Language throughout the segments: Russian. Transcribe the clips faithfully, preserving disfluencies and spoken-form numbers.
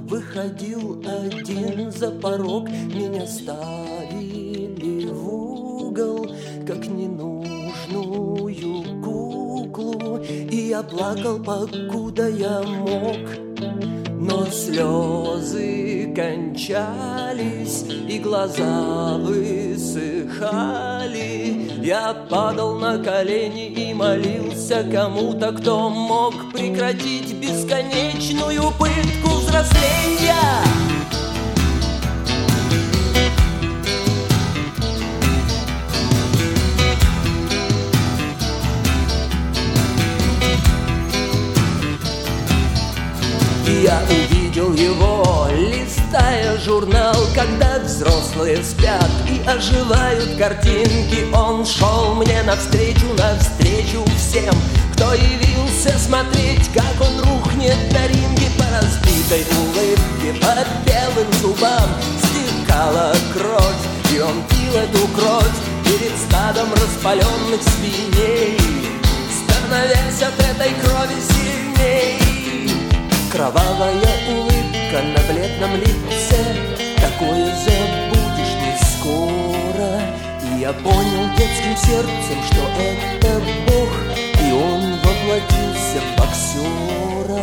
выходил один за порог, меня ставили в угол, как ненужную куклу, и я плакал, покуда я мог. Но слезы кончались, и глаза высыхали. Я падал на колени и молился кому-то, кто мог прекратить бесконечную пытку взросления. Я увидел его, листая журнал, когда взрослые спят и оживают картинки. Он шел мне навстречу, навстречу всем, кто явился смотреть, как он рухнет на ринге. По разбитой улыбке, по белым зубам стекала кровь, и он пил эту кровь перед стадом распаленных свиней, становясь от этой крови сильней. Кровавая улыбка на бледном лице, такое забудешь не скоро. И я понял детским сердцем, что это Бог, и он воплотился в боксера.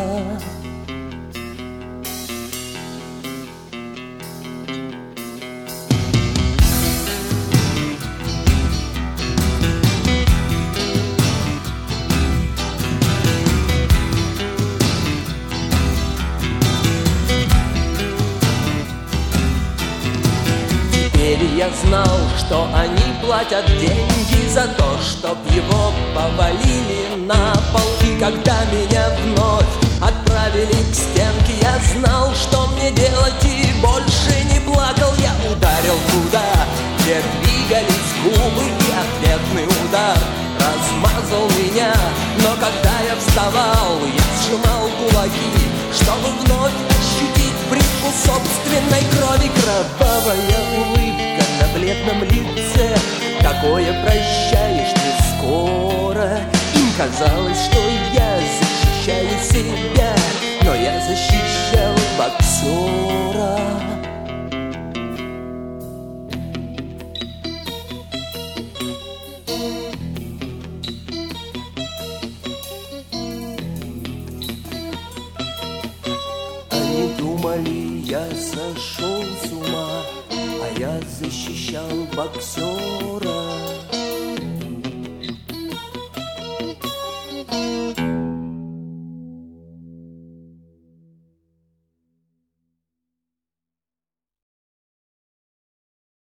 Я знал, что они платят деньги за то, чтоб его повалили на пол. И когда меня вновь отправили к стенке, я знал, что мне делать, и больше не плакал. Я ударил туда, где двигались губы, и ответный удар размазал меня. Но когда я вставал, я сжимал кулаки, чтобы вновь ощутить привкус собственной крови. Кровавая улыбка на бледном лице, такое прощаешь ты скоро. Им казалось, что я защищаю себя, но я защищал боксера. Они думали, я сошел с ума, а я защищал боксера.